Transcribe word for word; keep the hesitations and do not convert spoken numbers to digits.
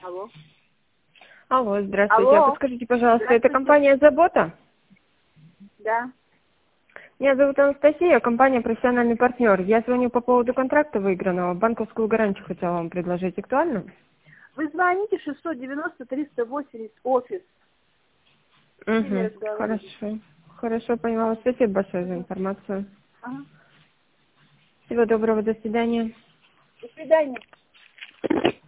Алло. Алло, здравствуйте. Алло. А подскажите, пожалуйста, это Здравствуйте. компания «Забота»? Да. Меня зовут Анастасия, компания «Профессиональный партнер». Я звоню по поводу контракта выигранного. Банковскую гарантию хотела вам предложить. Актуально? Вы звоните шестьсот девяносто триста восемьдесят офис. С ними Угу, разговариваете. хорошо. Хорошо, поняла. Спасибо большое за информацию. Ага. Всего доброго, до свидания. До свидания.